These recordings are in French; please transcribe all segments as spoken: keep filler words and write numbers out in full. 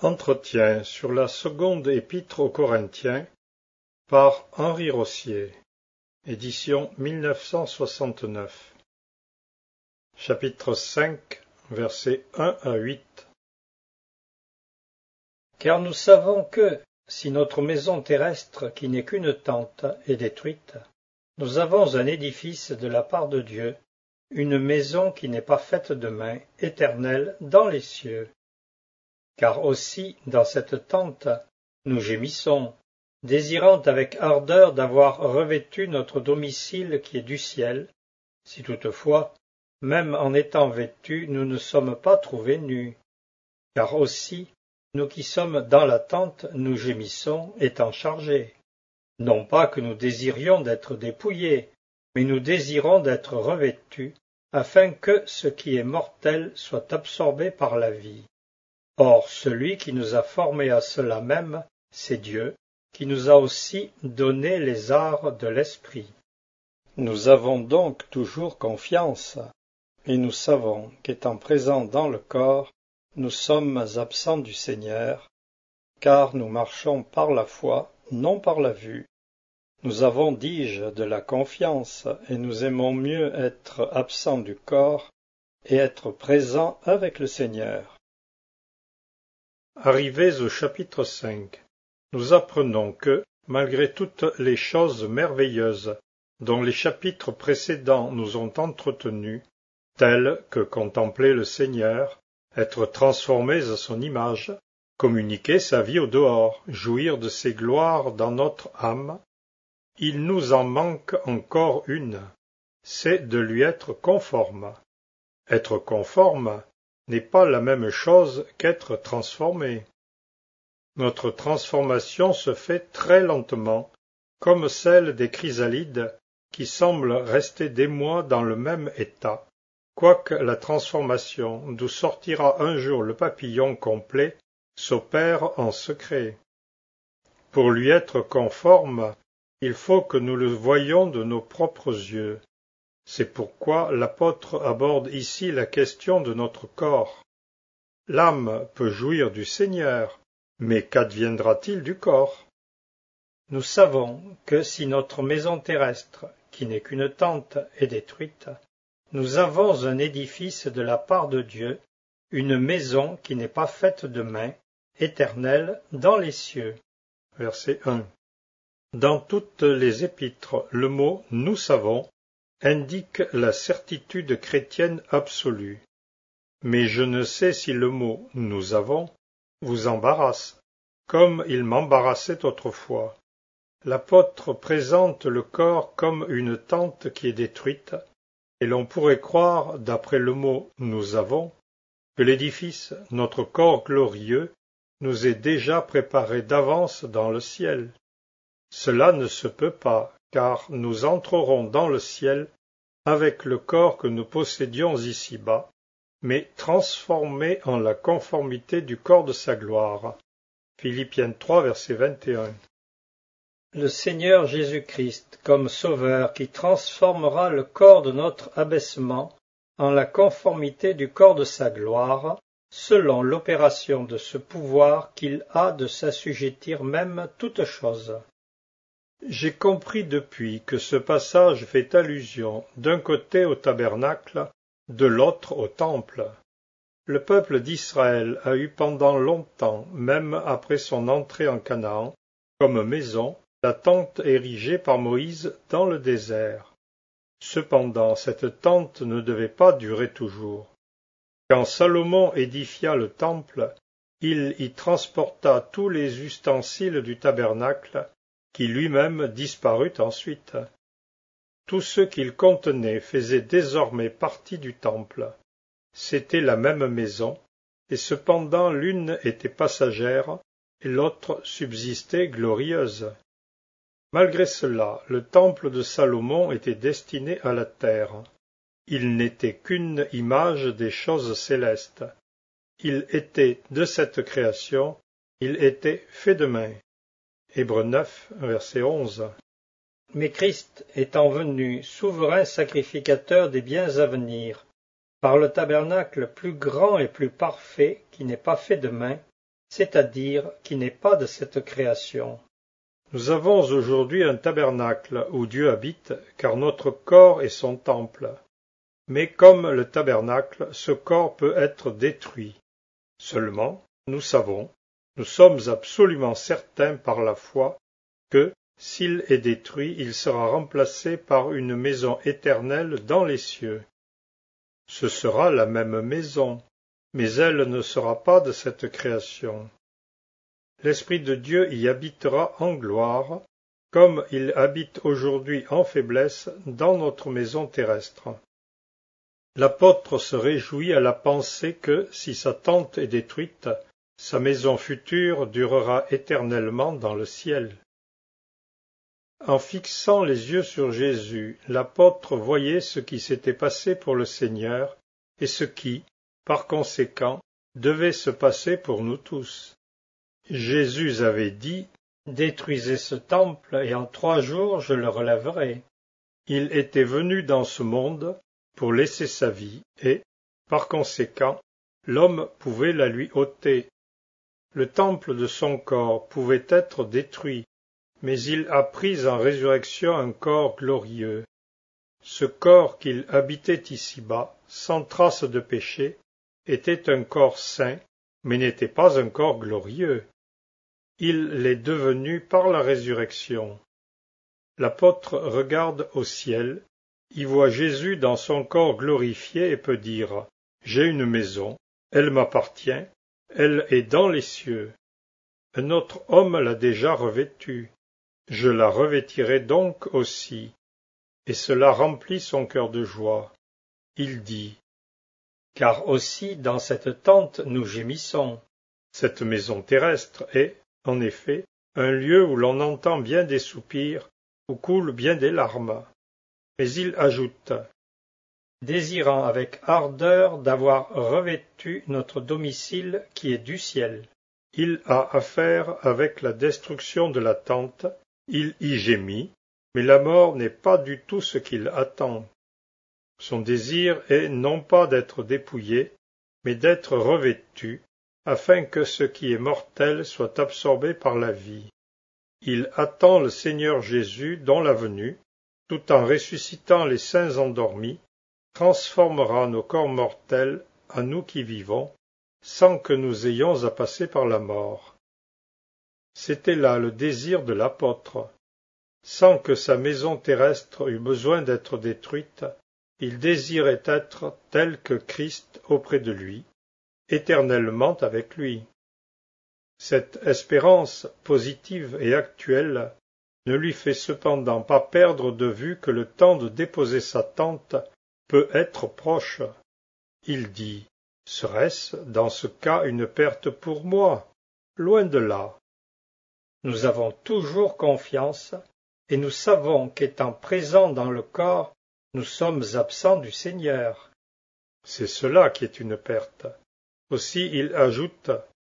Entretien sur la seconde épître aux Corinthiens par Henri Rossier, édition mille neuf cent soixante-neuf. Chapitre cinq, versets un à huit. Car nous savons que, si notre maison terrestre, qui n'est qu'une tente, est détruite, nous avons un édifice de la part de Dieu, une maison qui n'est pas faite de main, éternelle dans les cieux. Car aussi, dans cette tente, nous gémissons, désirant avec ardeur d'avoir revêtu notre domicile qui est du ciel, si toutefois, même en étant vêtus, nous ne sommes pas trouvés nus. Car aussi, nous qui sommes dans la tente, nous gémissons, étant chargés. Non pas que nous désirions d'être dépouillés, mais nous désirons d'être revêtus, afin que ce qui est mortel soit absorbé par la vie. Or celui qui nous a formés à cela même, c'est Dieu, qui nous a aussi donné les arts de l'esprit. Nous avons donc toujours confiance, et nous savons qu'étant présents dans le corps, nous sommes absents du Seigneur, car nous marchons par la foi, non par la vue. Nous avons, dis-je, de la confiance, et nous aimons mieux être absents du corps et être présents avec le Seigneur. Arrivés au chapitre cinq, nous apprenons que, malgré toutes les choses merveilleuses dont les chapitres précédents nous ont entretenus, telles que contempler le Seigneur, être transformés à son image, communiquer sa vie au dehors, jouir de ses gloires dans notre âme, il nous en manque encore une, c'est de lui être conforme. Être conforme n'est pas la même chose qu'être transformé. Notre transformation se fait très lentement, comme celle des chrysalides qui semblent rester des mois dans le même état, quoique la transformation d'où sortira un jour le papillon complet s'opère en secret. Pour lui être conforme, il faut que nous le voyions de nos propres yeux. C'est pourquoi l'apôtre aborde ici la question de notre corps. L'âme peut jouir du Seigneur, mais qu'adviendra-t-il du corps? Nous savons que si notre maison terrestre, qui n'est qu'une tente, est détruite, nous avons un édifice de la part de Dieu, une maison qui n'est pas faite de main, éternelle dans les cieux. Verset un. Dans toutes les épîtres, le mot « nous savons » indique la certitude chrétienne absolue. Mais je ne sais si le mot « nous avons » vous embarrasse, comme il m'embarrassait autrefois. L'apôtre présente le corps comme une tente qui est détruite, et l'on pourrait croire, d'après le mot « nous avons », que l'édifice, notre corps glorieux, nous est déjà préparé d'avance dans le ciel. Cela ne se peut pas, car nous entrerons dans le ciel avec le corps que nous possédions ici-bas, mais transformé en la conformité du corps de sa gloire. Philippiens trois, verset vingt et un. Le Seigneur Jésus-Christ, comme Sauveur, qui transformera le corps de notre abaissement en la conformité du corps de sa gloire, selon l'opération de ce pouvoir qu'il a de s'assujettir même toutes choses. J'ai compris depuis que ce passage fait allusion d'un côté au tabernacle, de l'autre au temple. Le peuple d'Israël a eu pendant longtemps, même après son entrée en Canaan, comme maison, la tente érigée par Moïse dans le désert. Cependant, cette tente ne devait pas durer toujours. Quand Salomon édifia le temple, il y transporta tous les ustensiles du tabernacle, qui lui-même disparut ensuite. Tout ce qu'il contenait faisait désormais partie du temple. C'était la même maison, et cependant l'une était passagère et l'autre subsistait glorieuse. Malgré cela, le temple de Salomon était destiné à la terre. Il n'était qu'une image des choses célestes. Il était de cette création, il était fait de main. Hébreux neuf, verset onze. Mais Christ étant venu, souverain sacrificateur des biens à venir, par le tabernacle plus grand et plus parfait, qui n'est pas fait de main, c'est-à-dire qui n'est pas de cette création. Nous avons aujourd'hui un tabernacle où Dieu habite, car notre corps est son temple. Mais comme le tabernacle, ce corps peut être détruit. Seulement, nous savons, nous sommes absolument certains par la foi que, s'il est détruit, il sera remplacé par une maison éternelle dans les cieux. Ce sera la même maison, mais elle ne sera pas de cette création. L'Esprit de Dieu y habitera en gloire, comme il habite aujourd'hui en faiblesse dans notre maison terrestre. L'apôtre se réjouit à la pensée que, si sa tente est détruite, sa maison future durera éternellement dans le ciel. En fixant les yeux sur Jésus, l'apôtre voyait ce qui s'était passé pour le Seigneur et ce qui, par conséquent, devait se passer pour nous tous. Jésus avait dit « Détruisez ce temple, et en trois jours je le relèverai. » Il était venu dans ce monde pour laisser sa vie, et, par conséquent, l'homme pouvait la lui ôter. Le temple de son corps pouvait être détruit, mais il a pris en résurrection un corps glorieux. Ce corps qu'il habitait ici-bas, sans trace de péché, était un corps saint, mais n'était pas un corps glorieux. Il l'est devenu par la résurrection. L'apôtre regarde au ciel, y voit Jésus dans son corps glorifié et peut dire « J'ai une maison, elle m'appartient, elle est dans les cieux. Un autre homme l'a déjà revêtue. Je la revêtirai donc aussi. » Et cela remplit son cœur de joie. Il dit « Car aussi dans cette tente nous gémissons. » Cette maison terrestre est, en effet, un lieu où l'on entend bien des soupirs, où coulent bien des larmes. Mais il ajoute « Désirant avec ardeur d'avoir revêtu notre domicile qui est du ciel. » Il a affaire avec la destruction de la tente, il y gémit, mais la mort n'est pas du tout ce qu'il attend. Son désir est non pas d'être dépouillé, mais d'être revêtu, afin que ce qui est mortel soit absorbé par la vie. Il attend le Seigneur Jésus dont la venue, tout en ressuscitant les saints endormis, transformera nos corps mortels, à nous qui vivons, sans que nous ayons à passer par la mort. C'était là le désir de l'apôtre. Sans que sa maison terrestre eût besoin d'être détruite, il désirait être tel que Christ auprès de lui, éternellement avec lui. Cette espérance positive et actuelle ne lui fait cependant pas perdre de vue que le temps de déposer sa tente peut être proche. Il dit « Serait-ce, dans ce cas, une perte pour moi? Loin de là. » Nous avons toujours confiance, et nous savons qu'étant présents dans le corps, nous sommes absents du Seigneur. C'est cela qui est une perte. Aussi il ajoute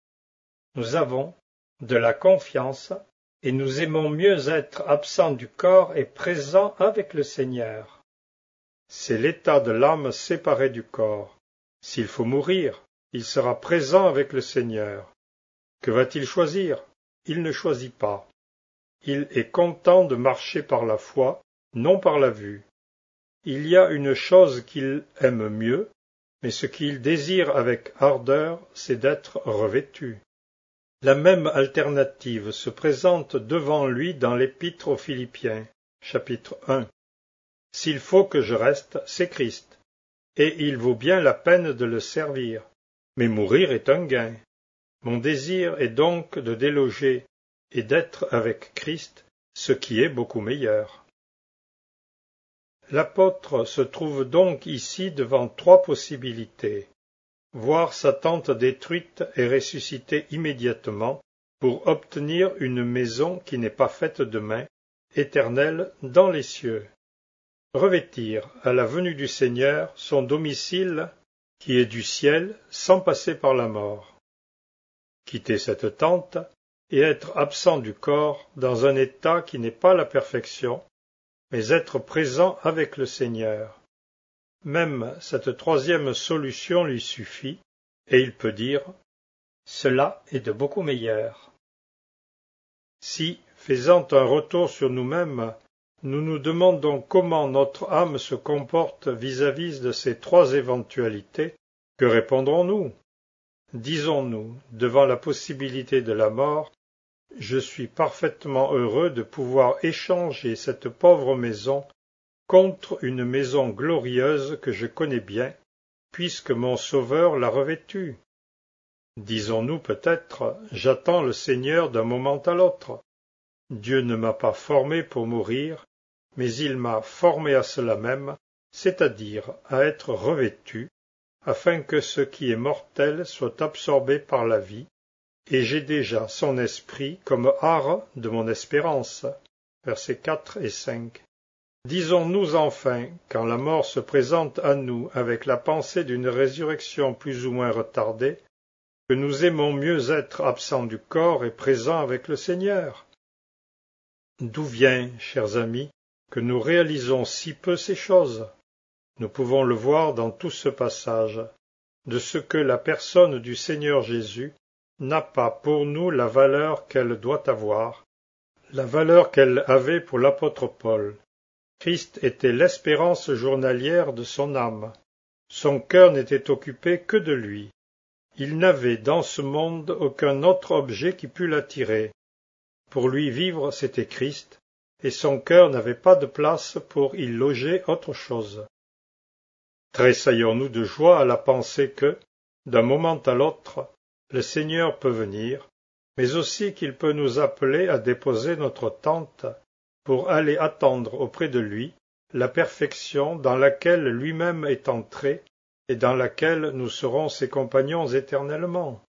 « Nous avons de la confiance, et nous aimons mieux être absents du corps et présents avec le Seigneur. » C'est l'état de l'âme séparée du corps. S'il faut mourir, il sera présent avec le Seigneur. Que va-t-il choisir? Il ne choisit pas. Il est content de marcher par la foi, non par la vue. Il y a une chose qu'il aime mieux, mais ce qu'il désire avec ardeur, c'est d'être revêtu. La même alternative se présente devant lui dans l'Épître aux Philippiens, chapitre un. S'il faut que je reste, c'est Christ, et il vaut bien la peine de le servir, mais mourir est un gain. Mon désir est donc de déloger et d'être avec Christ, ce qui est beaucoup meilleur. L'apôtre se trouve donc ici devant trois possibilités. Voir sa tente détruite et ressusciter immédiatement pour obtenir une maison qui n'est pas faite de main, éternelle dans les cieux. Revêtir, à la venue du Seigneur, son domicile qui est du ciel sans passer par la mort. Quitter cette tente et être absent du corps dans un état qui n'est pas la perfection, mais être présent avec le Seigneur. Même cette troisième solution lui suffit, et il peut dire « Cela est de beaucoup meilleur. Si, faisant un retour sur nous-mêmes, nous nous demandons comment notre âme se comporte vis-à-vis de ces trois éventualités, que répondrons-nous? Disons-nous, devant la possibilité de la mort, je suis parfaitement heureux de pouvoir échanger cette pauvre maison contre une maison glorieuse que je connais bien, puisque mon Sauveur l'a revêtue. Disons-nous peut-être, j'attends le Seigneur d'un moment à l'autre. Dieu ne m'a pas formé pour mourir, mais il m'a formé à cela même, c'est-à-dire à être revêtu, afin que ce qui est mortel soit absorbé par la vie, et j'ai déjà son esprit comme art de mon espérance. Versets quatre et cinq. Disons-nous enfin, quand la mort se présente à nous avec la pensée d'une résurrection plus ou moins retardée, que nous aimons mieux être absents du corps et présents avec le Seigneur? D'où vient, chers amis, que nous réalisons si peu ces choses? Nous pouvons le voir dans tout ce passage, de ce que la personne du Seigneur Jésus n'a pas pour nous la valeur qu'elle doit avoir, la valeur qu'elle avait pour l'apôtre Paul. Christ était l'espérance journalière de son âme. Son cœur n'était occupé que de lui. Il n'avait dans ce monde aucun autre objet qui pût l'attirer. Pour lui vivre, c'était Christ, et son cœur n'avait pas de place pour y loger autre chose. Tressaillons-nous de joie à la pensée que, d'un moment à l'autre, le Seigneur peut venir, mais aussi qu'il peut nous appeler à déposer notre tente pour aller attendre auprès de lui la perfection dans laquelle lui-même est entré et dans laquelle nous serons ses compagnons éternellement.